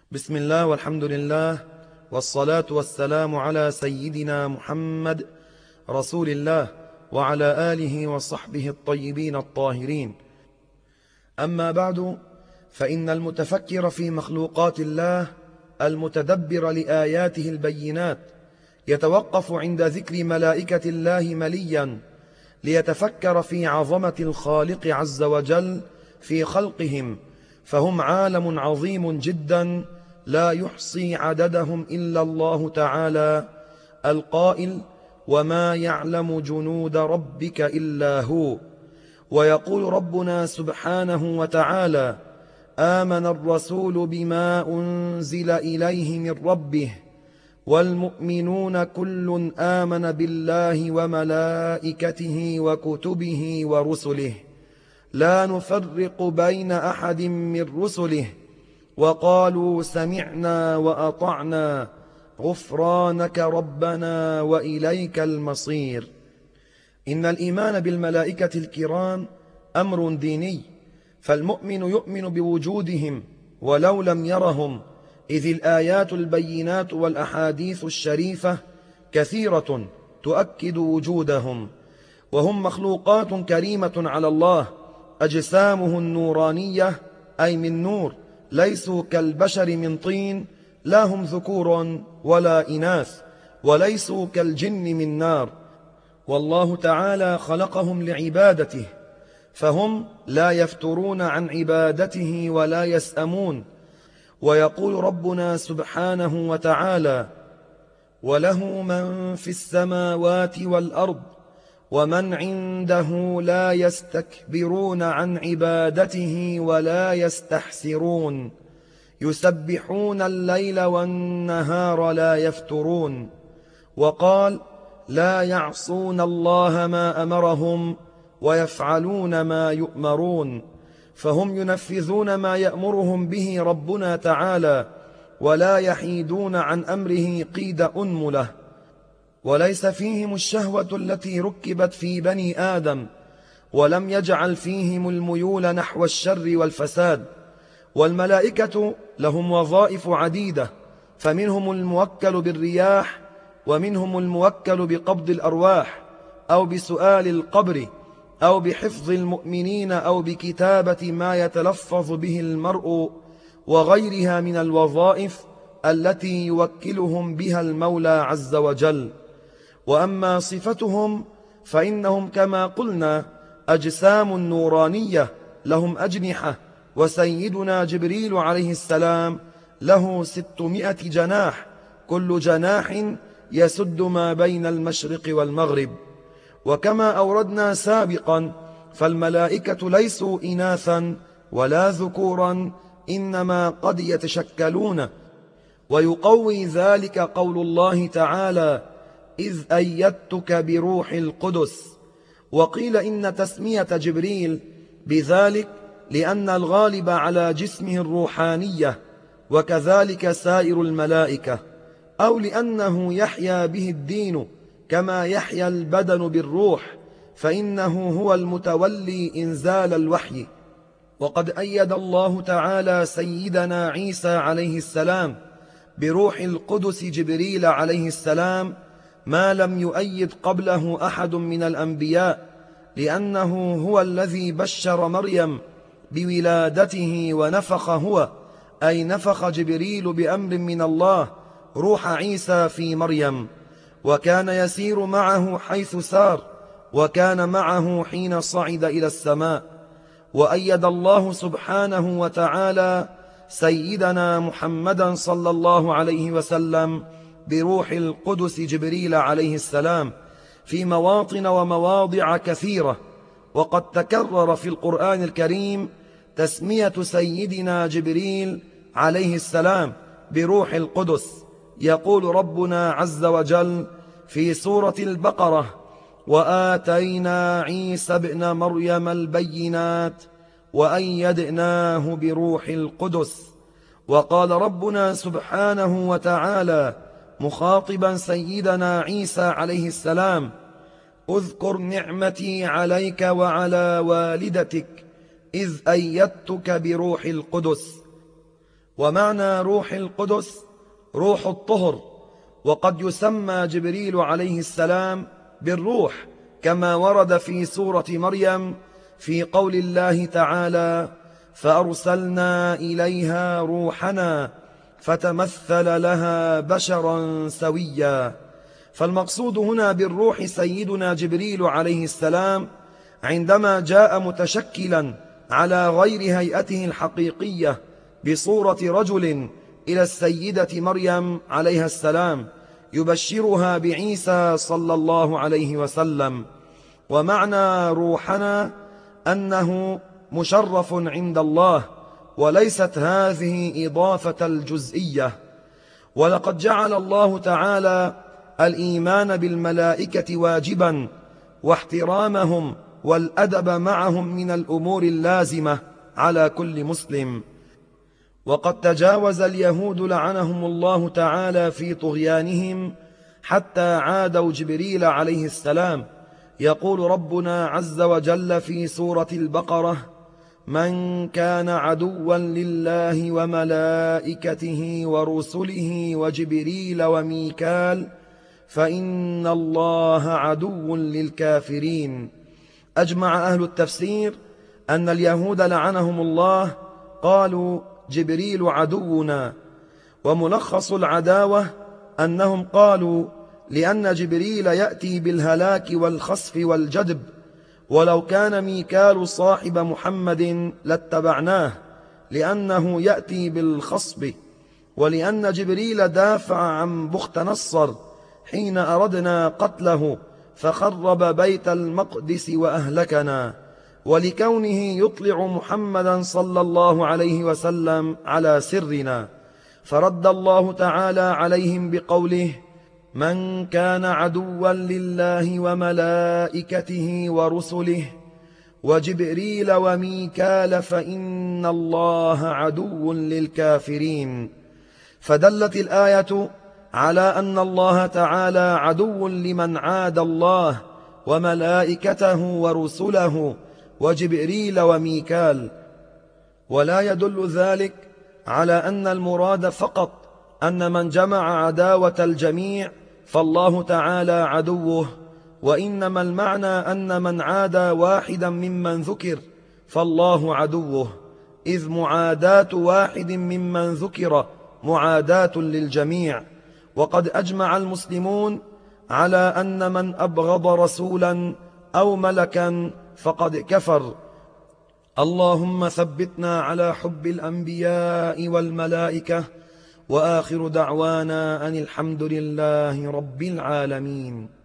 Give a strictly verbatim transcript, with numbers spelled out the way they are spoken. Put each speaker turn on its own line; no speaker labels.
بسم الله والحمد لله والصلاة والسلام على سيدنا محمد رسول الله وعلى آله وصحبه الطيبين الطاهرين. أما بعد، فإن المتفكر في مخلوقات الله المتدبر لآياته البينات يتوقف عند ذكر ملائكة الله مليا ليتفكر في عظمة الخالق عز وجل في خلقهم، فهم عالم عظيم جدا لا يحصي عددهم إلا الله تعالى القائل: وما يعلم جنود ربك إلا هو. ويقول ربنا سبحانه وتعالى: آمن الرسول بما أنزل إليه من ربه والمؤمنون كل آمن بالله وملائكته وكتبه ورسله لا نفرق بين أحد من رسله وقالوا سمعنا وأطعنا غفرانك ربنا وإليك المصير. إن الإيمان بالملائكة الكرام أمر ديني، فالمؤمن يؤمن بوجودهم ولو لم يرهم، إذ الآيات البينات والأحاديث الشريفة كثيرة تؤكد وجودهم، وهم مخلوقات كريمة على الله، أجسامه النورانية أي من نور، ليسوا كالبشر من طين، لا هم ذكور ولا إناث، وليسوا كالجن من نار، والله تعالى خلقهم لعبادته، فهم لا يفترون عن عبادته ولا يسأمون. ويقول ربنا سبحانه وتعالى: وله من في السماوات والأرض ومن عنده لا يستكبرون عن عبادته ولا يستحسرون يسبحون الليل والنهار لا يفترون. وقال: لا يعصون الله ما أمرهم ويفعلون ما يؤمرون، فهم ينفذون ما يأمرهم به ربنا تعالى ولا يحيدون عن أمره قيد أنملة، وليس فيهم الشهوة التي ركبت في بني آدم، ولم يجعل فيهم الميول نحو الشر والفساد. والملائكة لهم وظائف عديدة، فمنهم الموكل بالرياح، ومنهم الموكل بقبض الأرواح أو بسؤال القبر أو بحفظ المؤمنين أو بكتابة ما يتلفظ به المرء، وغيرها من الوظائف التي يوكلهم بها المولى عز وجل. وأما صفتهم فإنهم كما قلنا أجسام نورانية لهم أجنحة، وسيدنا جبريل عليه السلام له ستمائة جناح، كل جناح يسد ما بين المشرق والمغرب. وكما أوردنا سابقا، فالملائكة ليسوا إناثا ولا ذكورا، إنما قد يتشكلون، ويقوي ذلك قول الله تعالى: إذ أيدتك بروح القدس. وقيل إن تسمية جبريل بذلك لأن الغالب على جسمه الروحانية، وكذلك سائر الملائكة، أو لأنه يحيا به الدين كما يحيا البدن بالروح، فإنه هو المتولي إنزال الوحي. وقد أيد الله تعالى سيدنا عيسى عليه السلام بروح القدس جبريل عليه السلام ما لم يؤيد قبله أحد من الأنبياء، لأنه هو الذي بشر مريم بولادته ونفخ هو، أي نفخ جبريل بأمر من الله روح عيسى في مريم، وكان يسير معه حيث سار، وكان معه حين صعد إلى السماء. وأيد الله سبحانه وتعالى سيدنا محمدا صلى الله عليه وسلم بروح القدس جبريل عليه السلام في مواطن ومواضع كثيرة، وقد تكرر في القرآن الكريم تسمية سيدنا جبريل عليه السلام بروح القدس. يقول ربنا عز وجل في سورة البقرة: وآتينا عيسى ابن مريم البينات وأيدناه بروح القدس. وقال ربنا سبحانه وتعالى مخاطبا سيدنا عيسى عليه السلام: اذكر نعمتي عليك وعلى والدتك إذ أيدتك بروح القدس. ومعنى روح القدس روح الطهر، وقد يسمى جبريل عليه السلام بالروح كما ورد في سورة مريم في قول الله تعالى: فأرسلنا إليها روحنا فتمثل لها بشرا سويا. فالمقصود هنا بالروح سيدنا جبريل عليه السلام عندما جاء متشكلا على غير هيئته الحقيقية بصورة رجل إلى السيدة مريم عليها السلام يبشرها بعيسى صلى الله عليه وسلم. ومعنى روحنا أنه مشرف عند الله، وليست هذه إضافة الجزئية. ولقد جعل الله تعالى الإيمان بالملائكة واجبا، واحترامهم والأدب معهم من الأمور اللازمة على كل مسلم. وقد تجاوز اليهود لعنهم الله تعالى في طغيانهم حتى عادوا جبريل عليه السلام. يقول ربنا عز وجل في سورة البقرة: من كان عدوا لله وملائكته ورسله وجبريل وميكال فإن الله عدو للكافرين. أجمع أهل التفسير أن اليهود لعنهم الله قالوا جبريل عدونا، وملخص العداوة أنهم قالوا لأن جبريل يأتي بالهلاك والخسف والجدب، ولو كان ميكال صاحب محمد لاتبعناه لأنه يأتي بالخصب، ولأن جبريل دافع عن بخت نصر حين أردنا قتله فخرب بيت المقدس وأهلكنا، ولكونه يطلع محمدا صلى الله عليه وسلم على سرنا. فرد الله تعالى عليهم بقوله: من كان عدوا لله وملائكته ورسله وجبريل وميكال فإن الله عدو للكافرين. فدلت الآية على أن الله تعالى عدو لمن عاد الله وملائكته ورسله وجبريل وميكال، ولا يدل ذلك على أن المراد فقط أن من جمع عداوة الجميع فالله تعالى عدوه، وإنما المعنى أن من عادى واحدا ممن ذكر فالله عدوه، إذ معاداة واحد ممن ذكر معاداة للجميع. وقد أجمع المسلمون على أن من أبغض رسولا أو ملكا فقد كفر. اللهم ثبتنا على حب الأنبياء والملائكة، وآخر دعوانا أن الحمد لله رب العالمين.